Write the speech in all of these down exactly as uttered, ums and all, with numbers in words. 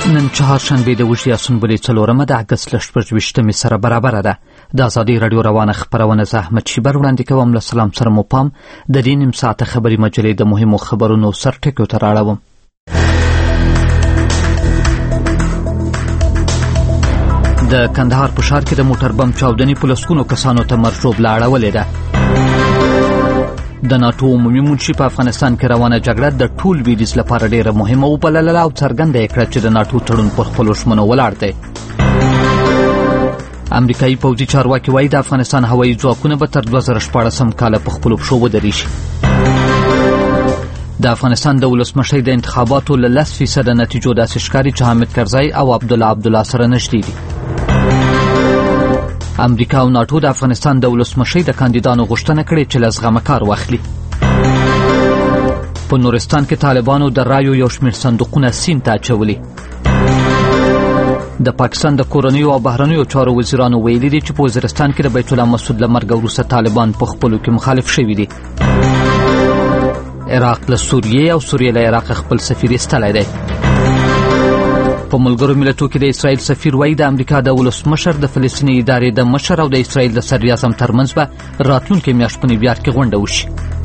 نن چهارشنبه د وشي سنبلې څلورمه د اګست له شپږ ویشتمې سره برابره ده. د ازادي راډیو روانه خپرونه زه احمد شیبر وړاندې کوم. له سلام سره مو پام د دې نیم ساعته خبري مجلې د مهمو خبرونو سرټکو ته راړوم. د کندهار په ښار کې د موټر بم چاودنې په لسګونو کسانو ته مرجوبله اړولې ده. د ناټو عمومي منشي په افغانستان کې روانه جګړه د ټول لویدیځ لپاره ډېره مهمه وبلله او څرګنده یې کړه چې د ناټو تړون پر خپلو ژمنو ولاړ دی. امریکایي پوځي چارواکي وایي د افغانستان هوایي ځواکونه به تر دوه زره شپاړسم کاله په خپلو پښو ودرېږي. د افغانستان د ولسمشۍ د انتخاباتو له لس فیصده نتیجو داسې ښکاري چې حامد کرزی او عبدالله عبدالله سره نږدې دي. امریکا او ناټو د افغانستان د ولسمشۍ د کاندیدانو غوښتنه کړې چې له زغمه کار واخلي. په نورستان کې طالبانو د رایو یو شمېر صندوقونه سیند ته اچولي. د پاکستان د کورنیو او بهرنیو چارو وزیرانو ویلي دي چې په وزیرستان کې د بیت الله مسعود له مرګه وروسته طالبان په خپلو کې مخالف شوي دي. عراق له سوریې او سوریې له عراق خپل سفیر ایستلی دی. په ملګرو ملتو کې د اسرائیل سفیر وایي د امریکا د ولسمشر د فلسطیني ادارې د مشر او د اسرائیل د صدراعظم ترمنځ به راتلونکې میاشت په نیویارک کې غونډه وشي.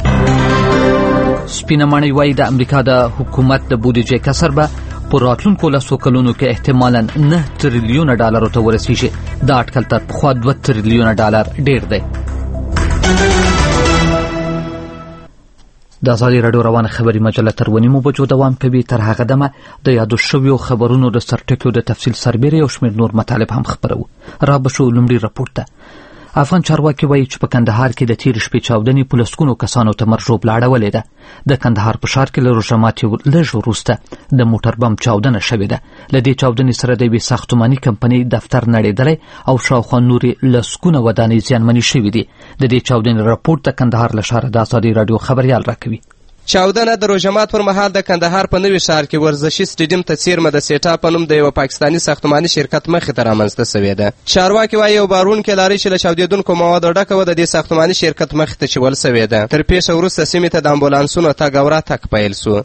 سپینه ماڼۍ وایي د امریکا د حکومت د بودیجې کسر به په راتلونکو لسو کلونو کې احتمالاً نه تریلیونه ډالرو ته ورسیږي. دا اټکل تر پخوا دوه تریلیونه ډالر ډېر دی. د ازادي راډیو روانه خبري مجله تر ونیمو بجو دوام کوي. تر هغه دمه د یادو شویو خبرونو د سرټکیو د تفصیل سربیره یو شمېر نور مطالب هم خپرو. را به شو لومړي راپورټ ته. افغان چارواکي وایي چې په کندهار کې د تېرې شپې چاودنې په لسګونو کسانو ته مرژوبله اړولې ده. د کندهار په ښار کې له روژه ماتې لږ وروسته د موټر بم چاودنه شوې ده. له دې چاودنې سره د یوې ساختماني کمپنۍ دفتر نړېدلی او شاوخوا نورې لسګونه ودانۍ زیانمنې شوې دي. د دې چاودنې راپورټ د کندهار له ښاره د ازادي راډیو خبریال راکوي. چاودنه د روژه پر مهال د کندهار په نوي ښار کې ورزشي سټیډیم ته څیرمه د سیټا په نوم د یوه پاکستاني ساختماني شرکت مخې ته رامنځته سوې ده. چارواکي وایي یو بارونکې لارۍ چې له چاودېدونکو موادو ډکه وه د دې ساختماني شرکت مخې ته چول سوې ده. تر پیښه وروسته سیمې ته د امبولانسونو تګ او راتګ پیل سو.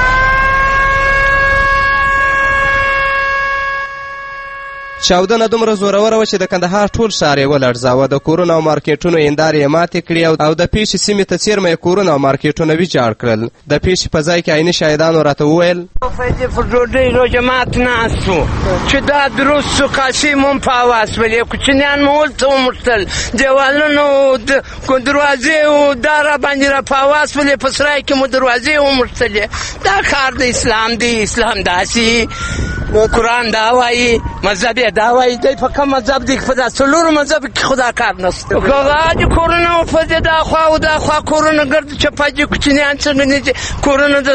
چاودنه دومره زوروره وه چې د کندهار ټول ښار یې ولړزاوه. د کورونو او مارکیټونو هندارې یې ماتې کړې او د پیښې سیمې ته څیرمه یې کورونه او مارکیټونه ویجاړ کړل. د پیښې په ځای کې عیني شاهدانو راته وویل پر ډوډۍ روژه مات ناست وو چې دا دروست سو قاسې مو هم په هوا سولې کوچنیان مو هلته وموښتل دیوالونه دروازې و دا را باندې را په هوا سولې په سرای کې مو دروازې وموښتلې. دا کار د اسلام دی. اسلام داسې قرآن دا وایي مذهب یې دا وایي. دی په کوم مذهب دی؟ په دا څلورو مذهب کې خو دا کار نشته. هغه د کورونه وپځې دا خوا او دا خوا کورونه ګرد چپاجي کوچنیان څنګه نه دي کورونه د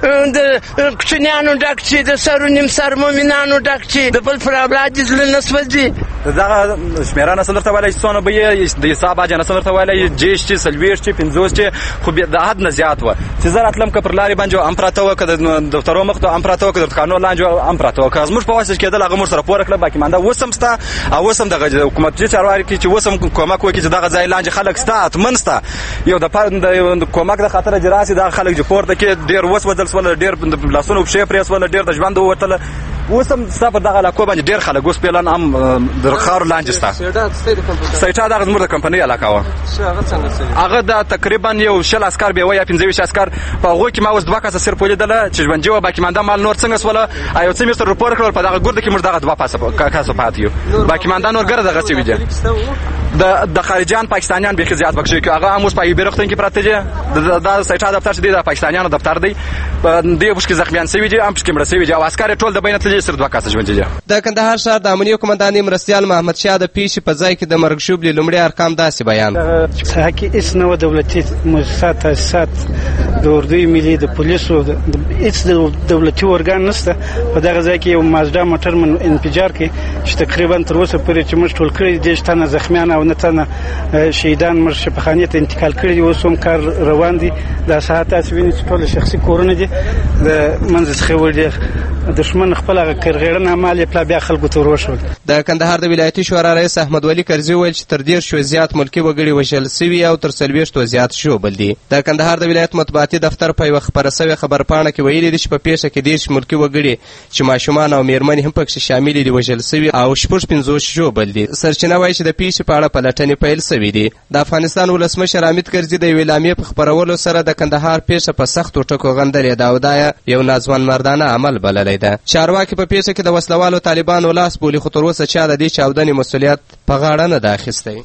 کوچنیانو ډک چې د سرو نیم سر مؤمنانو ډک چې د بل پر اولاد دې زړه نه سوځي. دغه شمېره نسل درته ویلی چې څونه به یې د حساب اجه نسل درته ویلی جیش چې څلوېښت چې پنځوس چې خو د حد نه زیات وه چې زه راتلم که پر لارې باندې هم پراته وه که د دفترو مخ ته هم پراته وه که د دوکانو لاندې هم پراته وه. که زموږ په واسطه کېدل هغه موږ سره پوره کړه. باقي مانده اوس هم شته او اوس هم دغه حکومتي چارواکي چې اوس هم کومک وکړي چې دغه ځای لاندې خلک شته حتمن شته. یو د کومک د خاطره چې راسي دغه خلک چې پورته کې ډېر وسوځل شول، ډېر لاسونه پښې پرې شول، ډېر د ژوند ووتله. اوس هم ستا پر دغه علاقو باندې ډېر خلک اوس فعلا هم د خاورو لاندې شته. سیټا دغه زموږ د کمپنۍ علاقه وه. هغه د تقریبا یو شل عسکر بیا وه یا پنځه ویشت عسکر په هغوی کې ما اوس دوه کسه صرف ولیدله چې ژوندي وه. باقي مانده مال نور څنګه شوله یو څه مې ورته رپور کړل. په دغه ګرده کې موږ دغه دوه کسه پاتې یو. باقي مانده نور ګره دغه شوي دي. د خارجیان پاکستانیان بیخي زیات پکې شوي. هغه هم اوس په ایوب روغتون کې پراته دي. دا سیټا دفتر چې دی د پاکستانیانو دفتر دی. دې پکې زخمیان شوي دي، هم پکې مړه شوي دي او عسکر یې ټول د بین تللي صرف دوه کسه ژوندي دي. د کندهار ښار د امنیه قومندانې مرستیال محمد شاه د پیښې په ځای کې د مرګ ژوبلې لومړي ارقام داسې بیان. ساحه کې هېڅ نه وه دولتي مؤسسات تاسیسات د اردوی ملي د پولیسو هېڅ دولتي ارګان نشته. په دغه ځای کې یو مازدا موټر انفجار کې چې تقریبا تر اوسه پورې چې موږ ټول کړي دېرش تنه زخمیان او نه تنه شهیدان موږ شفاخانې ته انتقال کړي دي. اوس هم کار روان دي. دا ساحه تاسې وینئ چې ټوله شخصي کورونه دي د منځ څخه وړي دښمن خپل هغه کرغېړنه اعمال یې پلا بیا خلکو ته وروښول. د کندهار د ولایتي شورا رئیس احمد ولي کرزي وویل چې تر دېرشو زیات ملکي وګړي وژل سوي او تر څلوېښتو زیات ژوبل دي. د کندهار د ولایت مطبوعاتي دفتر په یوه خپره سوې خبرپاڼه کې ویلي دي چې په پیښه کې دېرش ملکي وګړي چې ماشومان او میرمنې هم پکښې شاملې دي وژل سوي او شپږ پنځوس ژوبل دي. سرچینه وایي چې د پیښې په اړه پلټنې پیل سوي دي. د افغانستان ولسمشر حامد کرزي د یوې اعلامیې په خپرولو سره د کندهار پیښه په سختو ټکو غندلې ده او دا یو ناځوان مردانه عمل بللی ده. چارواکي په پیښه کې د وسلوالو طالبانو لاس بولي، خو تر اوسه چا د دې چاودنې مسؤلیت په غاړه نه ده اخیستی.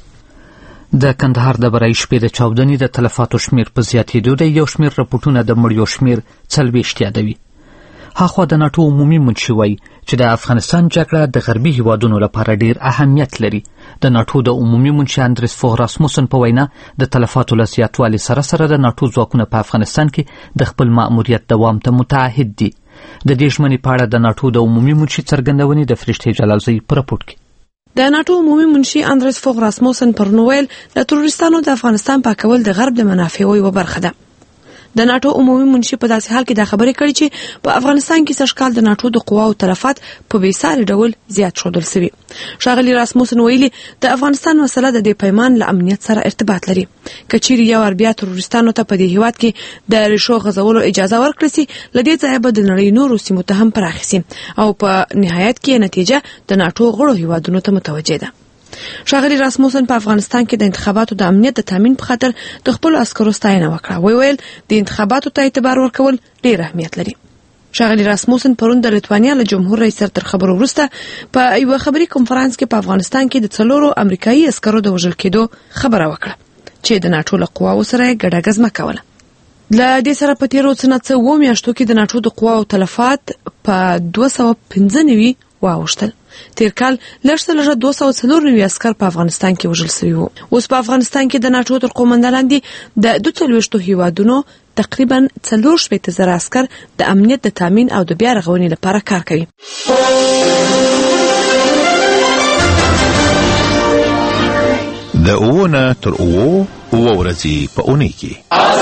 د کندهار د برای شپې د چاودنې د تلفاتو شمیر په زیاتېدو دی. یو شمیر رپورټونه د مړیو شمیر څلوېښت یادوي. هاخوا د ناټو عمومي منشي وایي چې د افغانستان جګړه د غربي هیوادونو لپاره ډیر اهمیت لري. د ناټو د عمومي منشي اندریس فوغ راسموسن په وینا د تلفاتو له زیاتوالي سره سره د ناټو ځواکونه په افغانستان کې د خپل مأموریت دوام ته متعهد دي. د دې ژمنې په اړه د ناټو د عمومي منشي څرګندونې د فرشتې جلالزۍ په راپورټ کې. د ناټو عمومي منشي اندریس فوغ راسموسن پرون ویل د تروریستانو د افغانستان پاکول د غرب د منافعو یوه برخه ده. د ناټو عمومي منشي په داسې حال کې دا خبرې کړې چې په افغانستان کې سږکال د ناټو د قواو تلفات په بېساري ډول زیات ښودل سوي. ښاغلي راسموسن ویلي د افغانستان مسله د دې پیمان له امنیت سره ارتباط لري. که چیرې یو وار بیا تروریستانو ته په دې هیواد کې د ریښو غځولو اجازه ورکړل سي، له دې ځایه به د نړۍ نورو سیمو ته هم پراخې سي او په نهایت کې نتیجه د ناټو غړو هیوادونو ته متوجه ده. ښاغلي راسموسن په افغانستان کې د انتخاباتو د امنیت د تامین په خاطر د خپلو عسکرو ستاینه وکړه. وی ویل د انتخاباتو ته اعتبار ورکول ډېر اهمیت لري. ښاغلي راسموسن پرون د لیتوانیا له جمهور رئیس سره تر خبرو وروسته په یوه خبري کنفرانس کې په افغانستان کې د څلورو امریکایي عسکرو د وژل کېدو خبره وکړه چې د ناټو له قواو سره یې ګډه ګزمه کوله. له دې سره په تېرو څه نه څه اووه میاشتو کې د ناټو د قواو تلفات په دوه سوه پنځه نوي واوښتل. تیر کال لږ څه لږه دوه سوه څلور نوي عسکر په افغانستان کې وژل سوي وو. اوس په افغانستان کې د ناټو تر قومنده لاندې د دوه څلوېښتو هیوادونو تقریبا څلور شپېته زره عسکر د امنیت د تامین او د بیا رغونې لپاره کار کوي. د اووه نه تر اووه اووه ورځې په اونۍ کې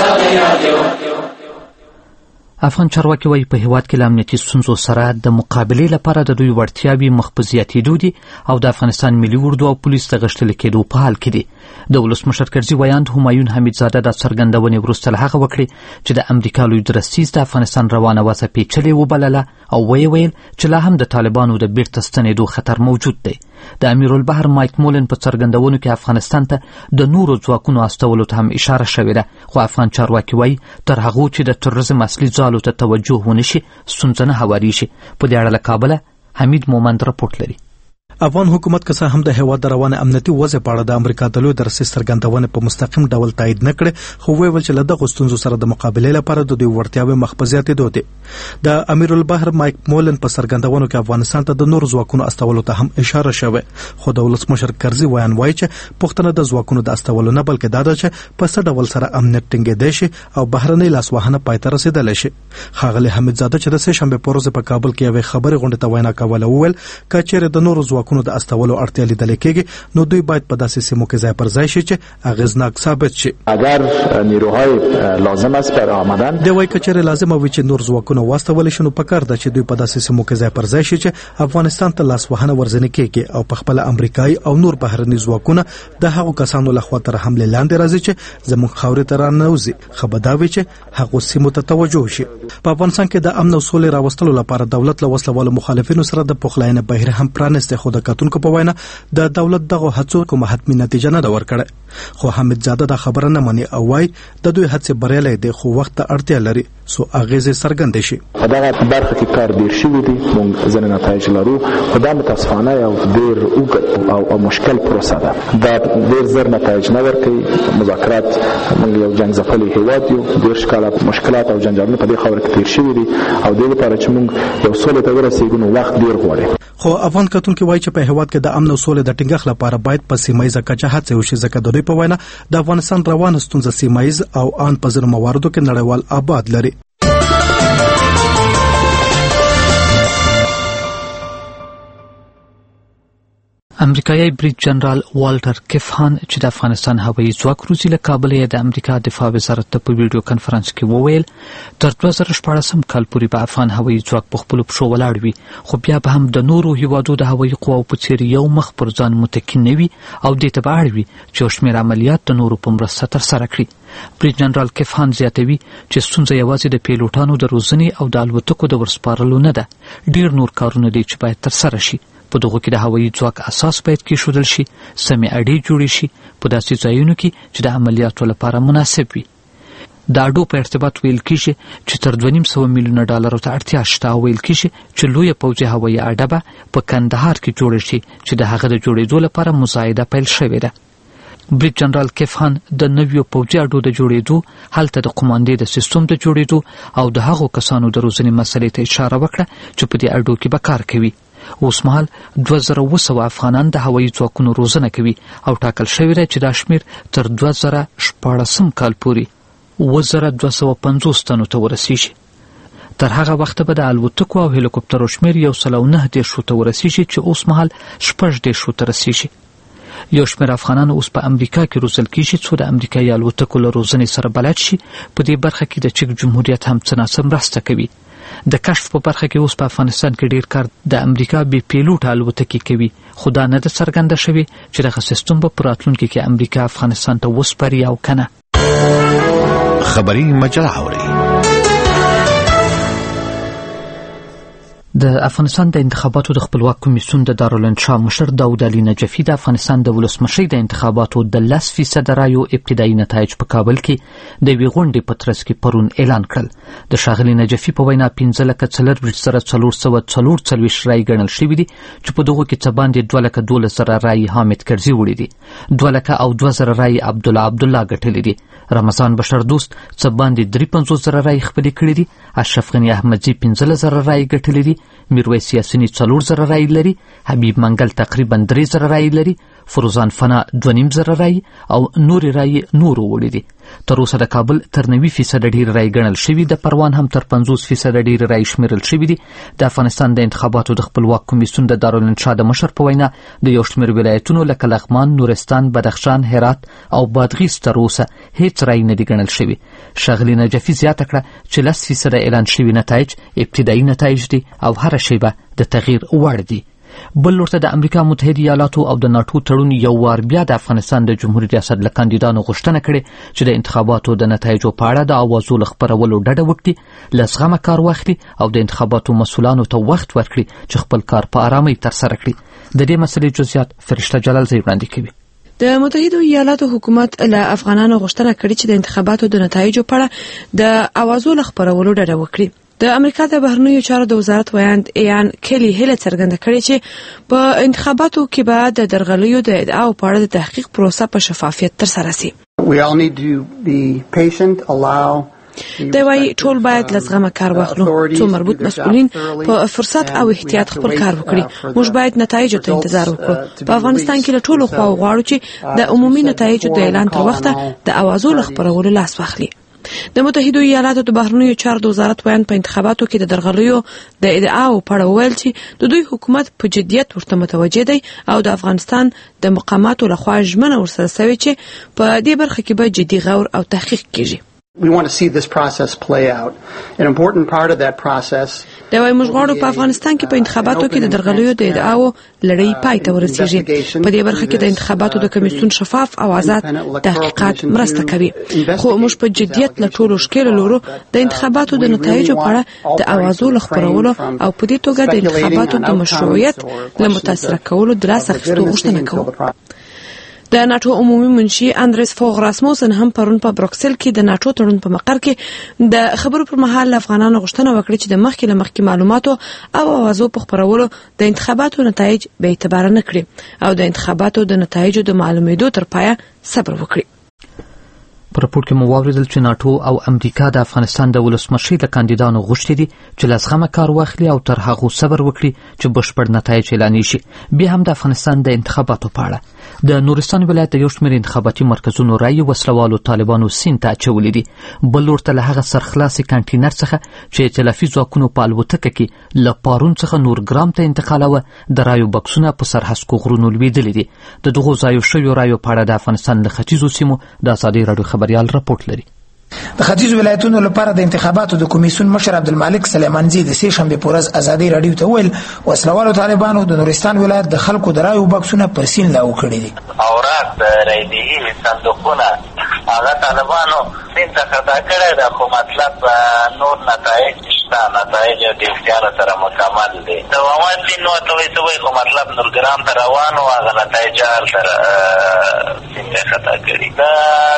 افغان چارواکي وایي په هیواد کې له امنیتي ستونزو سره د مقابلې لپاره د دوی وړتیاوې مخ په زیاتېدو دي او د افغانستان ملي اردو او پولیس د غښتلي کېدو په حال کې دي. د ولسمشر کرزي ویاند همایون حمیدزاده دا څرګندونې وروسته له هغه وکړې چې د امریکا لوی درستیز د افغانستان روانه وضع پیچلې وبلله او ویې ویل چې لا هم د طالبانو د بیرته ستنېدو خطر موجود دی. د امیرالبحر مایک مولن په څرګندونو کې افغانستان ته د نورو ځواکونو استولو ته هم اشاره شوې ده، خو افغان چارواکي وایي تر هغو چې د تروریزم اصلي ځالو ته توجه ونه شي ستونزه نه هوارېږي. په دې اړه له کابله حمید مومند راپورټ لري. افغان حکومت که څه هم د هیواد د روانه امنیتي وضع په اړه د امریکا د لوی درستیز څرګندونې په مستقیم ډول تایید نه کړې، خو ویل چې له دغو ستونزو سره د مقابلې لپاره د دوی وړتیاوې مخ په زیاتېدو دي. د امیرالبحر مایک مولن په څرګندونو کې افغانستان ته د نورو ځواکونو استولو ته هم اشاره شوې، خو د ولسمشر کرزي ویان وایي چې پوښتنه د ځواکونو د استولو نه بلکې دا ده چې په څه ډول سره امنیت ټینګېدی شي او بهرنۍ لاسوهنه پای ته رسېدلی شي. ښاغلي حمیدزاده چې د سې شنبې په ورځ په کابل کې یوې خبرې غونډې ته وینا کوله وویل که چیرې د نورو ځواکونو د استولو اړتیا لیدل کېږي نو دوی باید په داسې سیمو کې ځای پر ځای شي چې اغیزناک ثابت شي. اگر نیروهای لازم است بر آمدن دی وایي که چیرې لازمه وي چې نور ځواکونه واستولی شي نو پکار ده چې دوی په داسې سیمو کې ځای پر ځای شي چې افغانستان ته لاسوهنه ورځنې کېږي او په خپله امریکایي او نور بهرني ځواکونه د هغو کسانو لخوا تر حملې لاندې راځي چې زموږ خاورې ته راننوځي. ښه به دا وي چې هغو سیمو ته توجه شي. په افغانستان کې د امن او سولې راوستلو لپاره دولت له وسلوالو مخالفینو سره د پخلاینې بهیر هم پرانیستی، خو د کتونکو په وینا د دولت دغه هڅو کومه حتمي نتیجه نه ده ورکړې. خو حمیدزاده دا خبره نه مني او وایي د دوی هڅې بریالی دی خو وخت ته اړتیا لري څو اغیزې څرګندې شي. په دغه برخه کې کار ډېر شوي دي، موږ ځینې نتایج لرو، خو دا متاسفانه یو ډېر اوږد او مشکل پروسه ده. دا ډېر زر نتایج نه ورکوي. مذاکرات موږ یو جنګ ځپلی هیواد یو، دېرش کاله مشکلات او جنجالونه په دې خاوره کې تېر شوي دي او دې لپاره چې موږ یو سولې ته ورسېږو نو وخت ډېر غواړي. خو افغان کتونکي وایي چې په هیواد کې د امن او سولې د ټینګښت لپاره باید په سیمه ییزه کچه هڅې وشي، ځکه د دوی په وینا د افغانستان روانه ستونزه سیمه ییز او ان په ځینو مواردو کې نړیوال ابعاد لري. امریکایي بریج جنرال والټر کیفهان چې د افغانستان هوایي ځواک روزي له کابل یې د امریکا دفاع وزارت ته په ویډیو کانفرنس کې وویل تر دوه زره شپاړسم کال پورې به افغان هوایي ځواک په خپلو پښو ولاړ وي، خو بیا به هم د نورو هیوادو د هوایي قواو په څیر یو مخ پر ځان متکي نه وي او دې ته به اړ وي چې یو شمېر عملیات د نورو په مرسته ترسره کړي. بریج جنرال کیفهان زیاتوي چې ستونزه یوازې د پیلوټانو د روزنې او د الوتکو د ورسپارلو نه ده، ډېر نور کارونه دي چې باید ترسره شي. په دغو کې د هوایي ځواک اساس باید کېښودل شي، سمې اډې جوړې شي په داسې ځایونو کې چې د عملیاتو لپاره مناسب وي. د اډو په ارتباط ویل کېږي چې تر دوه نیم سوه میلیونه ډالرو ته اړتیا شته او ویل کېږي چې لویه پوځي هوایي اډه به په کندهار کې جوړه شي چې د هغه د جوړېدو لپاره مساعده پیل شوې ده. بریج جنرال کیفهان د نویو پوځي اډو د جوړېدو، هلته د قماندې د سیستم د جوړېدو او د هغو کسانو د روزنې مسلې ته اشاره وکړه چې په دې اډو کې به کار کوي. اوس مهال دوه زره اوه سوه افغانان د هوایي ځواکونو روزنه کوي او ټاکل شوې ده چې دا شمېر تر دوه زره شپاړسم کال پورې اوه زره دوه سوه پنځوس تنو ته ورسیږي. تر هغه وخته به د الوتکو او هلیکوپټرو شمېر یو سل او نهه دېرشو ته ورسیږي چې اوس مهال شپږ دېرشو ته رسیږي. یو شمېر افغانان اوس په امریکا کې روزل کېږي څو د امریکایي الوتکو له روزنې سره بلد شي. په دې برخه کې د چک جمهوریت هم څه ناڅه مرسته کوي. د کشف په برخه کې اوس په افغانستان کې ډیر کار د امریکا بې پیلوټ الوتکې کوي، خو دا نه ده څرګنده شوې چې دغه سیستم به په راتلونکي کې امریکا افغانستان ته وسپاري او که نه. خبري مجله اوري. د افغانستان د انتخاباتو د خپلواک کمیسیون د دارالانشا مشر داود علي نجفي د افغانستان د ولسمشۍ د انتخاباتو د لس فیصده رایو ابتدایي نتایج په کابل کې د یوې غونډې په ترڅ کې پرون اعلان کړل. د ښاغلي نجفي په وینا پنځه لکه څلرویشت زره څلور سوه څلور څلوېښت رایې ګڼل شوي دي چې په دغو کې څه باندې دوه لکه دولس زره رایې حامد کرزي وړي دي، دوه لکه او دوه زره رایې عبدالله عبدالله ګټلې دي، رمضان بشردوست څه باندې درې پنځوس زره رایې خپلې کړي دي، اشرف غني احمدزي پنځلس زره رایې ګټلې دي، میرویس یاسیني څلور زره رایې لري، حبیب منګل تقریبا درې زره رایې لري، فروزان فنا دوه نیم زره رایې او نورې رایې نورو وړي دي. تر اوسه د کابل تر نوي فیصده ډېر رایې ګڼل شوي، د پروان هم تر پنځوس فیصده ډېر رایې شمیرل شوي دي. د افغانستان د انتخاباتو د خپلواک کمیسیون د دارالانشا د مشر په وینا د یو شمېر ولایتونو لکه لغمان، نورستان، بدخشان، هرات او بادغیس تر اوسه هیڅ رایې نه دي ګڼل شوي. ښاغلي نجفي زیاته کړه چې لس فیصده اعلان شوي نتایج ابتدایي نتایج دي او هره شیبه د تغییر وړ دي. بل لورته د امریکا متحده ایالاتو او د ناټو تړون یو وار بیا د افغانستان د جمهوریت ریاست له کاندیدانو غوښتنه کړې چې د انتخاباتو د نتایجو په اړه د اوازو له خپرولو ډډه وکړي، له زغمه کار واخلي او د انتخاباتو مسؤلانو ته وخت ورکړي چې خپل کار په آرامۍ ترسره کړي. د دې مسلې جزئیات فرشته جلالزی وړاندې کوي. د متحده ایالاتو حکومت له افغانانو غوښتنه کړې چې د انتخاباتو د نتایجو په اړه د اوازو له خپرولو ډډه وکړي. د امریکا د بهرنیو چارو د وزارت ویاند ایان کلی هیله څرګنده کړې چې په انتخاباتو کې به د درغلیو د ادعاو په اړه د تحقیق پروسه په شفافیت ترسره شي. دی وايي ټول باید له زغمه کار واخلو، څو مربوط مسؤلین په فرصت او احتیاط خپل کار وکړي. موږ باید نتایجو ته انتظار وکړو. په افغانستان کې له ټولو خواو غواړو چې د عمومي نتایجو د اعلان تر وخته د اوازو له خپرولو لاس واخلي. د متحده ایالاتو د بهرنیو چارو د وزارت ویاند په انتخاباتو کې د درغلیو د ادعاو په اړه وویل چې د دوی حکومت په جدیت ورته متوجه دی او د افغانستان د مقاماتو لخوا ژمنه ورسره شوې چې په دې برخه کې به جدي غور او تحقیق کیږي. We want to see this process play out. An important part of that process دا وايي موږ غواړو په افغانستان کې په انتخاباتو کې د درغلیو د ادعاو لړۍ پای ته ورسیږي. په دې برخه کې د انتخاباتو د کمیسیون شفاف او آزاد تحقیقات مرسته کوي، خو موږ په جدیت له ټولو شکلو لورو د انتخاباتو د نتایجو په اړه د اوازو له خپرولو او په دې توګه د انتخاباتو د مشروعیت له متاثره کولو د لاس اخیستو غوښتنه کوو. د ناټو عمومي منشي اندریس فوغ راسموسن هم پرون په بروکسل کې د ناټو تړون په مقر کې د خبرو پر مهال افغانانو غوښتنه وکړه چې د مخکې له مخکې معلوماتو او اوازو په خپرولو د انتخاباتو نتایج به اعتبار نه کړي او د انتخاباتو د نتایجو د معلومېدو تر پایه صبر وکړي. په راپور کې مو واورېدل چې ناټو او امریکا د افغانستان د ولسمشۍ د کاندیدانو غوښتي دي چې له زغمه کار واخلي او تر هغو صبر وکړي چې بشپړ نتایج اعلانېږي. بیا هم د افغانستان د انتخاباتو په اړه د نورستان ولایت د یو شمېر انتخاباتي مرکزونو رایې وسلوالو طالبانو سیند ته اچولې دي. بل لور ته له هغه سرخلاصې کانټینر څخه چې ائتلافي ځواکونو په الوتکه کې له پارون څخه نورګرام ته انتقالوه د رایو بکسونه په سرحسکو غرونو لوېدلي دي. د دغو ځایو شویو رایو په اړه د افغانستان له ختیځو سیمو د ازادۍ راډیو خبریال راپورټ لري. د ختیځ ولایتونو لپاره د انتخاباتو د کمیسیون مشر عبدالمالک سلیمانزي د سې شنبې په ورځ ازادۍ راډیو ته وویل وسلوالو طالبانو د نورستان ولایت د خلکو د رایو بکسونه پر سیند لاهو کړي دي. اوراق د رایدهي صندوقونه هغه طالبانو سیند ته خطا کړی ده، خو مطلب نور نتایج شته، نتایج د اختیار سره مکمل دي. د واما سیند نو ته وایي څه وایي، خو مطلب نورګرام ته روان و، هغه نتایج سره سیند ته خطا کړي. دا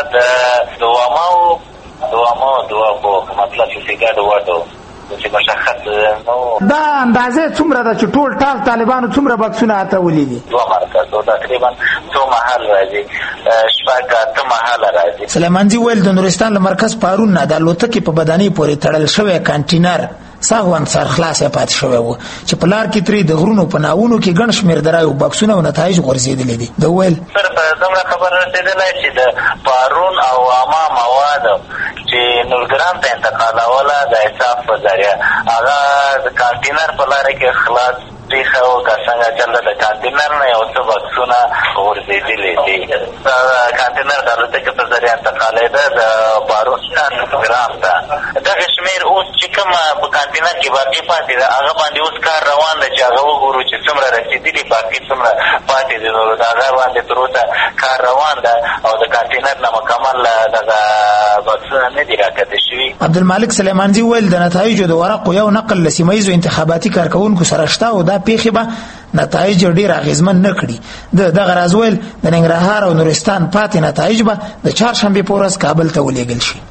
د دوامو دوامو دوامو مطلب چې ګډ وډو چې مشخص نو دا اندازې څومره ده چې ټول ټال طالبانو څومره بکسونه اچولي دي؟ دوه مرکزو تقریبا څو محل راځي، شپږ اته محل راځي. سلیمانزي ویل د نورستان له مرکز پارون نه د الوتکې په بدنۍ پورې تړل شوی کانټینر ساغوان سرخلاصه پاتې شوی و چې په لار کې ترې د غرونو په ناونو کې ګڼ شمېر د رایو بکسونه او نتایج غورځېدلي دي. د ویل صرف دومره خبر رسېدلی چې د پارون او عامه مواد چې نورګرام ته انتقالوله د حساب په ذریعه هغه د کانټینر په لاره کې خلاص پېښه و، که څنګه چلته د کانټینر نه یو څه بکسونه غورځېدلي دي. دا کانټینر د الوتکې په ذریعه انتقالېده د پارون نورګرام ته. دغه شمېر اوس چې کومه په کانټینر کې باقي پاتې ده هغه باندې اوس کار روان ده چې هغه وګورو چې څومره رسېدلي، باقي څومره پاتې دي. نو د هغه باندې تر اوسه کار روان ده او د کانټینر نه مکمل دغه بکسونه نه دي راکته شوي. عبدالمالک سلیمانزي ویل د نتایجو د ورقو یو نقل له سیمه ییزو انتخاباتي کارکوونکو سره شته او دا پیښې به نتایج ډېر اغېزمن نه کړي. د دغه راز ویل د ننګرهار او نورستان پاتې نتایج به د چهارشنبې په ورځ کابل ته ولېږل شي.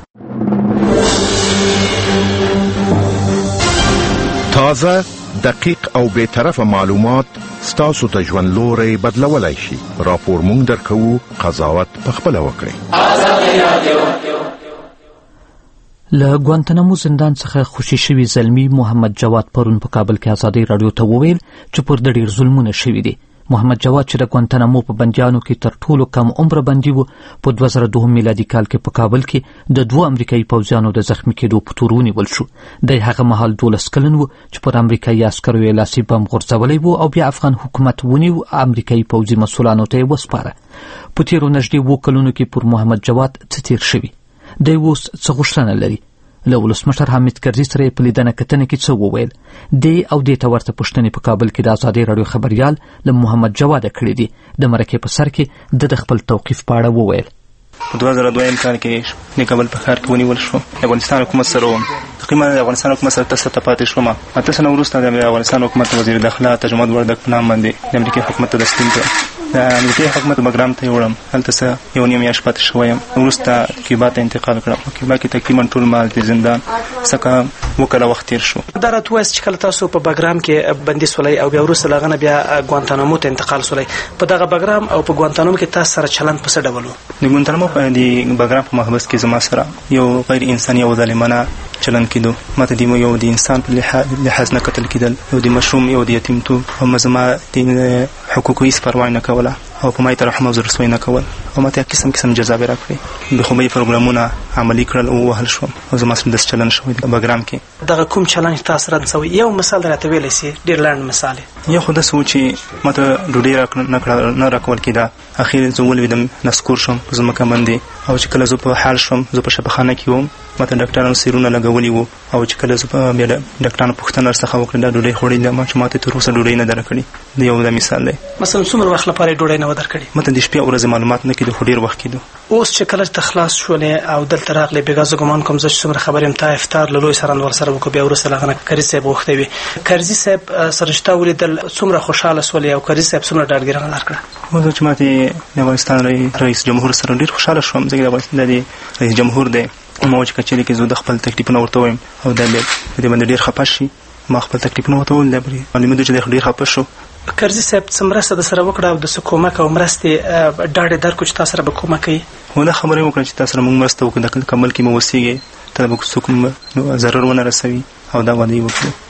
تازه، دقیق او بے طرفه معلومات ستاسو ته ژوند لوری بدلولی شي. راپور مونږ درکوو، قضاوت پخپله وکړئ. له ګوانتنامو زندان څخه خوشي شوي زلمي محمد جواد پرون په کابل کې ازادۍ راډیو ته وویل چې پر د ډېر ظلمونه شوي دي. محمد جواد چې د ګوانتنامو په بندیانو کې تر ټولو کم عمره بندي و، په دوه زره دوهم میلادي کال کې په کابل کې د دوه امریکایي پوځیانو د زخمي کېدو په تور ونیول شو. دی هغه مهال دولس کلن و چې پر امریکایي عسکرو یې لاسي بم غورځولی و او بیا افغان حکومت ونیو، امریکایي پوځي مسؤلانو ته یې وسپاره. په تېرو نږدې اووه کلونو کې پر محمد جواد څه تېر شوي. دی اوس څه غوښتنه لري؟ له ولسمشر حامد کرزي سره یې په لیدنه کتنه کې څه وویل؟ دې او دې ته ورته پوښتنې په کابل کې د ازادۍ راډیو خبریال له محمد جواده کړې دي. د مرکې په سر کې د خپل توقیف په اړه وویل. په دوه زره دویم کال کې د کابل په ښار کې ونیول شو. د افغانستان حکومت سره وم، تقریبا د افغانستان حکومت سره تاسو ته پاتې شوم. اته سنه وروسته د افغانستان حکومت وزیر داخله تجمد وردک په نام باندې د امریکا حکومت ته تسلیم کړ. د امریکا حکومت بګرام ته وړم، هلته څه یو نیم میاشت پاتې شوم. وروسته کیوبا ته انتقال کړم. په کیوبا کې تقریبا ټول مال د زندان څخه وکړه وخت تیر شو. دا راته وایي چې کله تاسو په بګرام کې بندي سولای او بیا وروسته لغنه بیا ګوانتانامو ته انتقال سولای، په دغه بګرام او په ګوانتانامو کې تاسو سره چلند په څه ډول و؟ د ګوانتانامو په د بګرام په محبس کې زما سره یو غیر انساني او ظالمانه چلند کېدو. ماته د یو د انسان په لحاظ نه کتل کېدل، یو د مشروم یو د یتیمتوب او زما د حقوقو هېڅ پروا نه کوله او په ما ته رحم او زړسوی نه کول او ماته قسم قسم جزاوې راکړې. د خوبۍ پروګرامونه عملي کړل او ووهل شوم او زما سره داسې چلند شوی د بګرام کې. دغه کوم چلند چې تاسو رد شوی یو مثال راته ویلی سي؟ ډېر لنډ مثال. یو خو داسې و چې ماته ډوډۍ نه راکول کېده. اخر زه ولوېدم، نسکور شوم په ځمکه باندې، او چې کله زه په حال شوم، زه په شفاخانه کې وم، ماته ډاکټرانو سیرونه لګولي وو، او چې کله زه په بیا ډاکټرانو پوښتنه ورڅخه وکړه دا ډوډۍ خوړې ده ما چې ماته تر اوسه ډوډۍ نه ده راکړې. د یو دا مثال دی. مثلا څومره وخت لپاره ډوډۍ نه وه درکړې؟ ماته د شپې ورځې معلومات نه کېدو، خو ډېر وخت کېدو. اوس چې کله ته خلاص شولې او دلته راغلې، بېګا زه ګمان کوم زه چې څومره خبر یم تا افطار له لوی سران ورسره وکړو، بیا وروسته له هغه نه کرزي صاحب غوښتی وي. کرزي صاحب سره چې تا ولیدل څومره خوشحاله شولې او کرزي صاحب څومره ډاډګیرنه درکړه؟ موږ چې ماته د افغانستان رئیس جمهور سره ډېر خوشحاله شوم، ځکه د افغانستان د رئیس جمهور دی. ما چې کچېرې کې زه د خپل تکلیفونه ورته وایم او دا بیا په دې باندې ډېر خفه شي، ما خپل تکلیفونه ورته وویل. دا معلومېدو چې دی ډېر خفه شو. کرزي صاحب څه مرسته در سره وکړه او د څه کومک او مرستې ډاډ یې درکړو چې تا سره به کومک کوي؟ خو دا خبره یې وکړه چې تا سره موږ مرسته وکړو، د کابل کې مو اوسېږې، ته به څوک ضرر ونه رسوي، او دا وعده یې وکړو.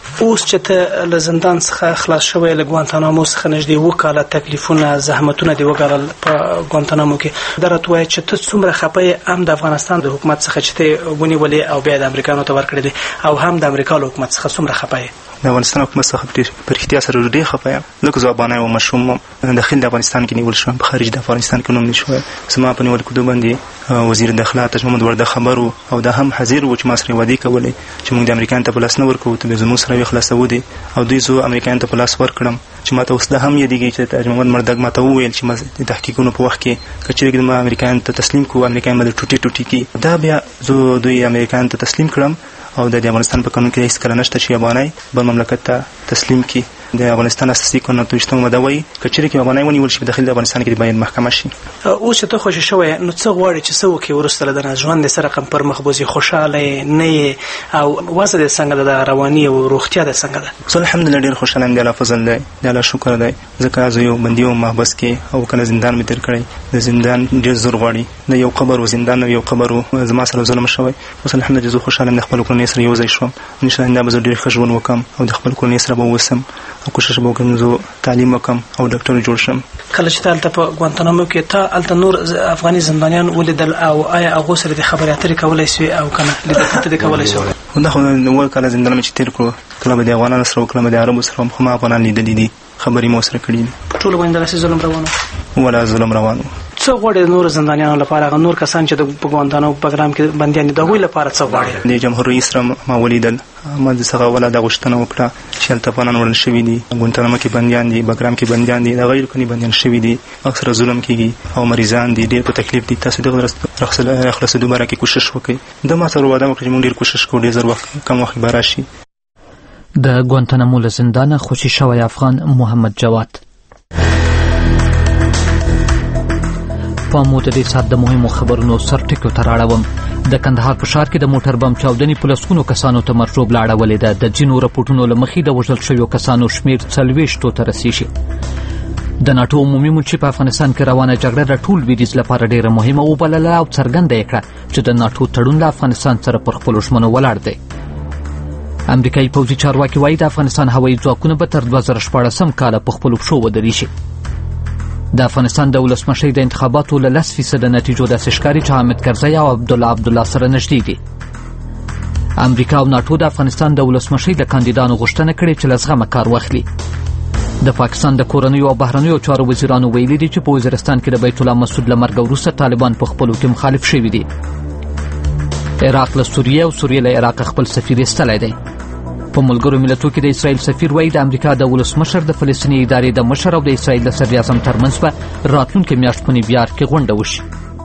اوس چې ته له زندان څخه خلاص شوی له ګوانتانامو څخه نږدې اووه کاله تکلیفونه زحمتونه دې وګالل په ګوانتانامو کې دا راته وایه چې ته څومره خفه یې هم د افغانستان د حکومت څخه چې ته ونیولې او بیا د امریکانو ته ورکړې دي او هم د امریکا له حکومت څخه څومره خفه یې؟ د افغانستان حکومت څخه په رښتیا سره ډېر خفه یم. لکه ځوابانه او مشروم داخل د افغانستان کې نیول شوم، په خارج د افغانستان کې نوم نه شوی. زما په نیول کېدو باندې وزیر داخله تاج محمد ورده خبر و او دا هم حاضر و چې ما سره وعدې کولې چې موږ د امریکایانو ته په لاس نه ورکوو، ته به زموږ سره یې خلاصوو دي او دوی زه امریکایانو ته په لاس ورکړم چې ما ته اوس دا هم یادېږي چې تاج محمد مردک ما ته وویل چې ما د تحقیقونو په وخت کې که چېرې ما امریکایانو ته تسلیم کړو، امریکایان به د ټوټې ټوټې کړي. دا بیا زه دوی امریکایانو ته تسلیم کړم او د افغانستان په قانون کې هیڅکله نشته چې افغانۍ بل مملکت ته تسلیم کړي. د افغانستان اساسي قانون اته ویشتمه ماده وایي که چېرې کې افغانۍ ونیول شي په داخل د افغانستان کې باید محکمه شي. اوس چې ته خوشې شوی نو څه غواړې چې څه وکړې وروسته له دنه؟ ژوند دې څه رقم پر مخ بوځي؟ خوشحاله یې نه یې او وضع دې څنګه ده؟ د رواني او روغتیا دې څنګه ده؟ زه الحمدلله ډېر خوشحاله یم. د الله فضل دی، د الله شکر دی. ځکه زه یو بندي وم محبس کې او کله زندان مې تېر کړی. د زندان ډېر زور غواړي، د یو قبر و زندان یو قبر و زما سره ظلم شوی. اوس الحمدلله زه خوشحاله یم، د خپل کورنۍ سره یو ځای شوم. انشاءالله به زه ډېر ښه ژوند وکړم او د خپل کورنۍ سره به اوسم او کوشش به وکړم زه تعلیم وکړم او ډاکټر جوړ شم. کله چې ته هلته په ګوانتانامو کې ته هلته نور افغاني زندانیان ولیدل او آیا هغو سره دې خبرې اترې کولی سوې او که نه لیدل کتل دې کولی سوې؟ دا خو اووه کاله زندان مې چې تېر کړو، کله به د افغانانو سره و کله به د عربو سره وم، خو ما افغانان لیدلي دي، خبرې مو سره کړي دي. په ټولو باندې دغسې ظلم روان و؟ ولا ظلم روان و. څه غواړې د نورو زندانیانو لپاره، هغه نور کسان چې د ګوانتانامو په ګرام کې بندیان دي د هغوی لپاره څه غواړې؟ د جمهور رئیس سره ما ولیدل، ما د څخه اوله دا غوښتنه وکړه چې هلته افغانان وړل شوي دي، ګوانتانامو کې بندیان دي، بګرام کې بندیان دي، د غیر قانوني بندیان شوي دي، اکثره ظلم کېږي او مریضان دي، ډېر په تکلیف دي. تاسو دغه راخلاصېدو باره کې کوشش وکړئ. ده ما سره وعده وکړه چې موږ ډېر کوشش کوو، ډېر زر وخت کم وخت به راشي. د ګوانتانامو له زندانه خوشي شوی افغان محمد جواد. په مو د دې ساعت د مهمو خبرونو سرټکو ته راړوم. د کندهار په ښار کې د موټر بم چاودنې په لسګونو کسانو ته مرچوب لا اړولې ده. د ځینو رپورټونو له مخې د وژل شویو کسانو شمېر څلوېښتو ته رسیږي. د ناټو عمومي منشي په افغانستان کې روانه جګړه د ټول لویدیځ لپاره ډېره مهمه وبلله او څرګنده یې کړه چې د ناټو تړون له افغانستان سره پر خپلو ژمنو ولاړ دی. امریکایي پوځي چارواکي وایي د افغانستان هوایي ځواکونه به تر دوه زره شپاړسم کاله په خپلو پښو ودرېږي. د افغانستان د ولسمشۍ د انتخاباتو له لس فیصده نتیجو داسې ښکاري چې حامد کرزی او عبدالله عبدالله سره نږدې دي. امریکا او ناټو د افغانستان د ولسمشۍ د کاندیدانو غوښتنه کړې چې له زغمه کار واخلي. د پاکستان د کورنیو او بهرنیو چارو وزیرانو ویلي دي چې په وزیرستان کې د بیت الله مسعود له مرګ وروسته طالبان په خپلو کې مخالف شوي دي. عراق له سوریې او سوریې له عراق خپل سفیر ایستلی دی. په ملګرو ملتو کې د اسرائیل سفیر وایي د امریکا د ولسمشر د فلسطیني ادارې د مشر او د اسرائیل د صدراعظم ترمنځ به راتلونکې میاشت په نیویارک کې غونډه وشي.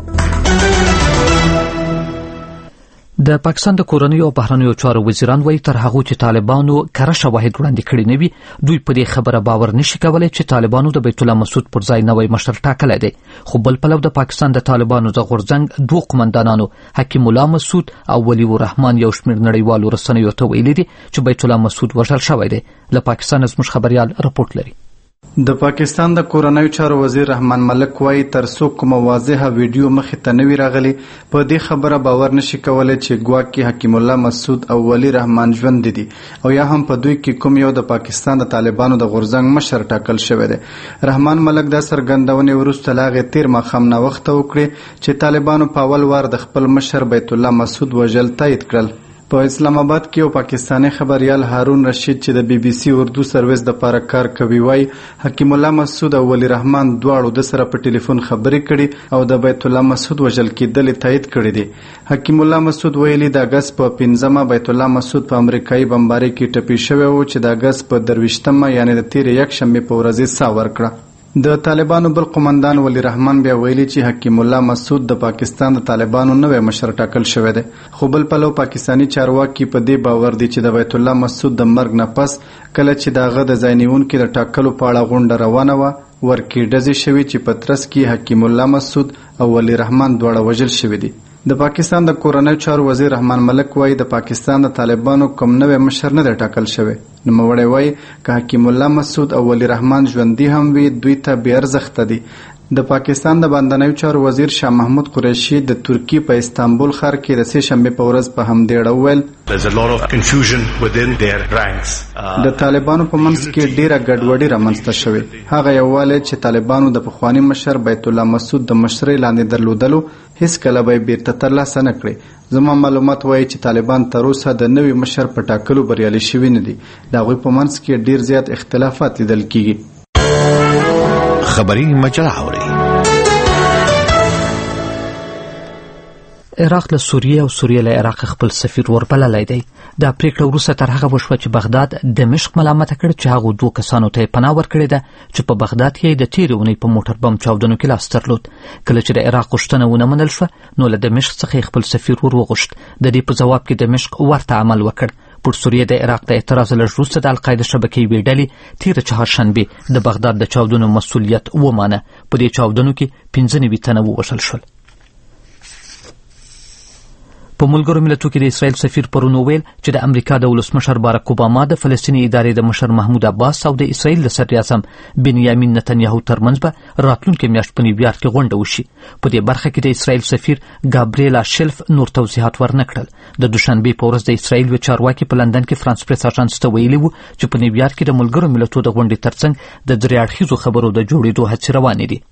د پاکستان د کورنیو او بهرنیو چارو وزیران وایي تر هغو چې طالبانو کره شواهد وړاندې کړي نه وي دوی په دې خبره باور نشي کولی چې طالبانو د بیت الله مسعود پر ځای نوی مشر ټاکلی دی. خو بل پلو د پاکستان د طالبانو د غورځنګ دوه قومندانانو حکیم الله مسعود او ولی الرحمن یو شمېر نړیوالو رسنیو ته ویلي دي چې بیت الله مسعود وژل شوی دی. له پاکستان زموږ خبریال رپورټ لري. د پاکستان د کورنیو چارو وزیر رحمان ملک وايي تر څو کومه واضحه ویډیو مخې ته نه وي راغلي په دې خبره باور نشي کولی چې ګواکې حکیم الله مسعود او ولی رحمان ژوندي دي او یا هم په دوی کې کوم یو د پاکستان د طالبانو د غورځنګ مشر ټاکل شوی دی. رحمان ملک دا څرګندونې وروسته له هغې تېر ماښام ناوخته وکړې چې طالبانو په اول وار د خپل مشر بیت الله مسعود وژل تایید کړل. په اسلام آباد کې یو پاکستاني خبریال هارون رشید چې د بی بی سی اردو سرویس د پاره کار کوي وایي حکیم الله مسعود او ولی رحمان دواړو د سره په ټلیفون خبرې کړي او د بیت الله مسعود وژل کېدل تایید کړي دي. حکیم الله مسعود ویلي د اګست په پنځمه بیت الله مسعود په امریکایي بمبارۍ کې ټپي شوی و چې د اګست په درویشتمه یعنې د تېرې یکشنبې په ورځ ساه ورکړه. د طالبانو بل قومندان ولی رحمان بیا ویلي چې حکیم الله مسعود د پاکستان د طالبانو نوی مشر ټاکل شوی دی. خو بل پلو پاکستاني چارواکي په دې باور دي چې د بیت الله مسعود د مرګ نه پس کله چې د هغه د ځای نیونکي د ټاکلو په اړه غونډه روانه وه ورکې ډزې شوي چې په ترڅ کې حکیم الله مسعود او ولی رحمان دواړه وژل شوي دي. د پاکستان د کورنیو چارو وزیر رحمان ملک وایي د پاکستان د طالبانو کوم نوی مشر نه دی ټاکل شوی. نوموړی وایي که حکیم الله مسعود او ولی رحمان ژوندي هم وي دوی ته بې ارزښته دي د پاکستان د باندنیو چارو وزیر شاه محمود قریشي د ترکی په استانبول ښار کې د سې شنبې په ورځ په همدې اړه وویل د طالبانو په منځ کې ډیره ګډوډي رامنځته شوې. هغه یووالی چې طالبانو د پخواني مشر بیت الله مسعود د مشرۍ لاندې درلودلو هیڅ کله به یې بیرته ترلاسه نه کړي. زما معلومات وایي چې طالبان تر اوسه د نوي مشر په ټاکلو بریالي شوي نه دي. د هغوی په منځ کې ډیر زیات اختلافات لیدل کیږي. خبری مجله اوري. عراق له سوریه او سوریه له عراق خپل سفیر وربللی دی. دا پریکړه وروسته تر هغه وشوه چې بغداد دمشق ملامته کړ چې هغو دوه کسانو ته یې پناه ورکړې ده چې په بغداد کې د تېرې اونۍ په موټر بم چاودنو کې لاس درلود. کله چې د عراق غوښتنه ونه منل شوه نو له دمشق څخه خپل سفیر ور وغوښت. د دې په ځواب کې دمشق ورته عمل وکړ. پر سوریه د عراق د اعتراض لږ وروسته د القاعده شبکې یوې ډلې تېره چهارشنبې د بغداد د چاودنو مسؤلیت ومانه. په دې چاودنو کې پنځه نوي تنه ووژل شول. په ملګرو ملتونو کې د اسرائیل سفیر پرون وویل چې د امریکا د ولسمشر بارک اوباما د فلسطیني ادارې د مشر محمود عباس او د اسرائیل د صدراعظم بنیامین نتنیاهو ترمنځ به راتلونکې میاشت په نیویارک کې غونډه وشي. په دې برخه کې د اسرائیل سفیر ګابریلا شلف نور توضیحات ورنه کړل. د دوشنبې په ورځ د اسرائیل یو چارواکي په لندن کې فرانس پریس اژانس ته ویلي وو چې په نیویارک کې د ملګرو ملتونو د غونډې ترڅنګ د درې اړخیزو خبرو د جوړېدو هڅې روانې دي.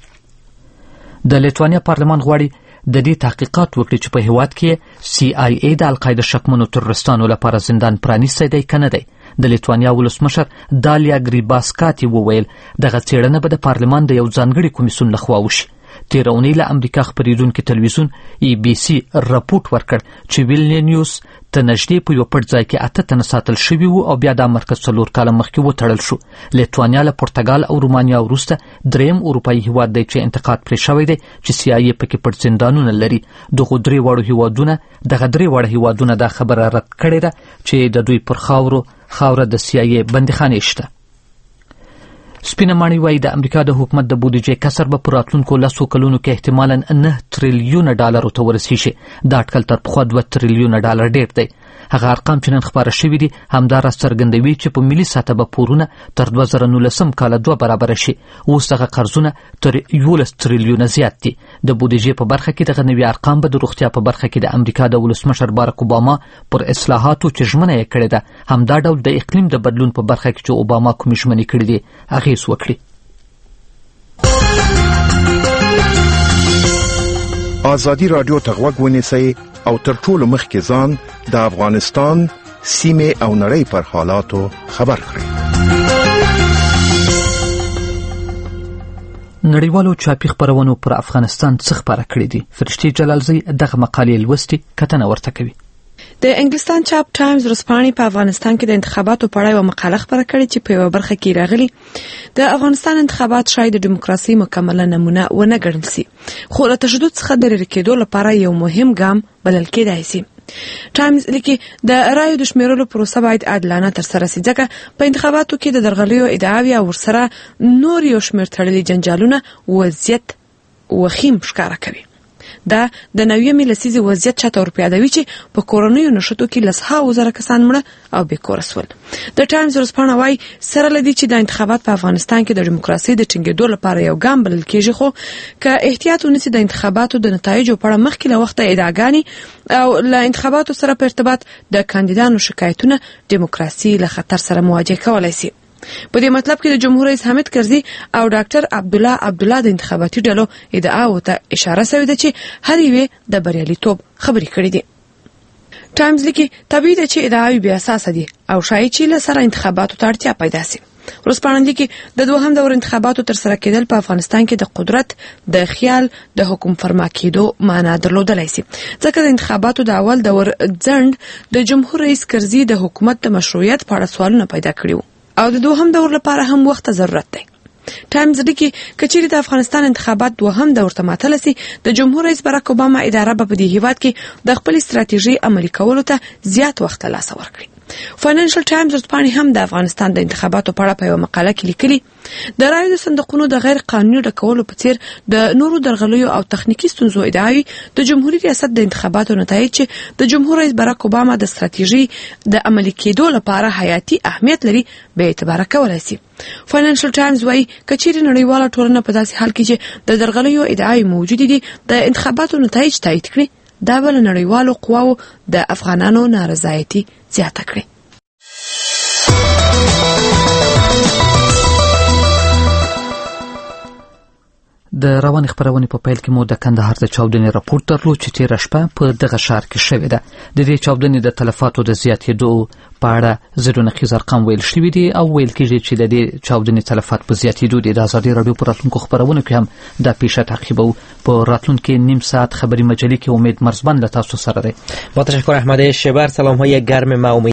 د لیتوانیا پارلمان غواړي د دې تحقیقات وکړي چې په هیواد کې سی آی ای د القاعده شکمنو تروریستانو لپاره زندان پرانیستی دی که نه دی. د لیتوانیا ولسمشر دالیا گریباسکاتي وویل دغه څېړنه به د پارلمان د یو ځانګړي کمیسیون لخوا وشي. تېره اونۍ له امریکا خپرېدونکي تلویزیون ای بي سي راپورټ ورکړ چې ویلنیوس ته نږدې په یو پټ ځای کې اته تنه ساتل شوي وو او بیا دا مرکز څلور کاله مخکې وتړل شو. لیتوانیا له پرتګال او رومانیا وروسته دریم اروپایي هیواد دی چې انتقاد پرې شوی دی چې سی آی ای پکې پټ زندانونه لري. دغو درې واړو هیوادونه دغه درې واړه هیوادونه دا خبره رد کړې ده چې د دوی پر خاورو خاوره د سی آی ای بندیخانې شته. سپینه ماڼۍ وایي د امریکا د حکومت د بودیجې کسر به په راتلونکو لسو کلونو کې احتمالاً نه تریلیونه ډالرو ته ورسیږي. دا اټکل تر پخوا دوه تریلیونه ډالر ډېر دی. هغه ارقام چې نن خپاره شوي دي همداراز څرګندوي چې په ملي سطحه به پورونه تر دوه زره نولسم کاله دوه برابره شي. اوس دغه قرضونه تر یولس تریلیونه زیات دي. د بودیجې په برخه کې دغه نوي ارقام به د روغتیا په برخه کې د امریکا د ولسمشر بارک اوباما پر اصلاحاتو چې ژمنه یې کړې ده همدا ډول د اقلیم د بدلون په برخه کې چې اوباما کومې ژمنې کړې دي اغېز وکړي. ازادي رادیو ته غوږ ونیسئ او تر ټولو مخکې ځان د افغانستان سیمې او نړۍ پر حالاتو خبر کړئ. نړیوالو چاپي خپرونو پر افغانستان څه خپاره کړي دي؟ فرشتي جلالزی دغه مقالې لوستي کتنه ورته کوي. د انګلستان چاپ ټایمز ورځپاڼې په افغانستان کې د انتخاباتو په اړه یوه مقاله خپره کړې چې په یوه برخه کې راغلي د افغانستان انتخابات شاید د دیموکراسۍ مکمله نمونه ونه ګڼل سي خو له تشدد څخه د لرې کېدو لپاره یو مهم ګام بلل کېدای سي. ټایمز لیکي د رایو د شمیرلو پروسه باید عادلانه ترسره سي ځکه په انتخاباتو کې د درغلیو ادعاوې او ورسره نور یو شمېر تړلي جنجالونه وضعیت وخیم ښکاره کوي. دا د نویمې لسیزې وضعیت چاته ورپیادوي چې په کورنیو نښتو کې لسهاوو زره کسان مړه او بېکوره سول. د ټایمز ورځپاڼه وایي سره له دې چې د انتخابات په افغانستان کې د ډیموکراسۍ د ټینګېدو لپاره یو ګام بلل کېږي خو که احتیاط ونیسي د انتخاباتو د نتایجو په اړه مخکې له وخته ادعاګانې او له انتخاباتو سره په ارتباط د کاندیدانو شکایتونه ډیموکراسي له خطر سره مواجه کولی سي. په دې مطلب کې د جمهور رئیس حامد کرزي او ډاکټر عبدالله عبدالله د انتخاباتي ډلو ادعاو ته اشاره شوې ده چې هر یوې د بریالیتوب خبرې کړې دي. ټایمز لیکي طبیعي ده چې ادعاوې بې اساسه دي او شاید چې له سره انتخاباتو ته اړتیا پیدا سي. ورځپاڼه لیکي د دوهم دور انتخاباتو ترسره کېدل په افغانستان کې د قدرت د خیال د حکم فرما کېدو معنا درلودلی سي ځکه د انتخاباتو د اول دور ځنډ د جمهور رئیس کرزي د حکومت د مشروعیت په اړه سوالونه پیدا کړي وو او د دوهم دور لپاره هم وخت ضرورت دی. ټایمز لیکي کچېرې د افغانستان انتخابات دوهم دور ته ماتله سي د جمهور رئیس بارک اوباما اداره به په دې هیواد کې د خپل استراتیژي عملي کولو ته زیات وخت له لاسه ورکړي. فاینانشل ټایمز ورځپاڼې هم د افغانستان د انتخاباتو په اړه په یوه مقاله کې لیکلي د رایو د صندوقونو د غیر قانوني ډکولو په څیر د نورو درغلیو او تخنیکی ستونزو ادعاوي د جمهوریت ریاست د انتخاباتو نتایج چې د جمهور رئیس باراک اوباما د ستراتیژي د عملي کېدو لپاره حیاتي اهمیت لري به اعتبار کولای شي. فاینانشل ټایمز وايي کچېرې نړیواله ټولنه په داسې حال کې چې د درغلیو ادعاوي موجودې دي د انتخاباتو نتایج تایید کړي، دا به له نړیوالو قواو د افغانانو نارضایتي زیاته کړي. د رواني خبرونې په پیل کې مو د کندهار د چاودنې راپور درلود چې تېره شپه په دغه ښار کې شوې ده. د دې چاودنې د تلفاتو د زیاتېدو په اړه زیرو نقیض ارقام ویل شوي دي او ویل کېږي چې د دې چاودنې تلفات په زیاتېدو دي. د ازادي راډیو په راتلونکو خبرونو کې هم دا پیښه تعقیبوو. په راتلونکي نیم ساعت خبری مجلې کې امید مرزبان له تاسو سره دی. با تشکر احمد شبر. سلام های گرم ما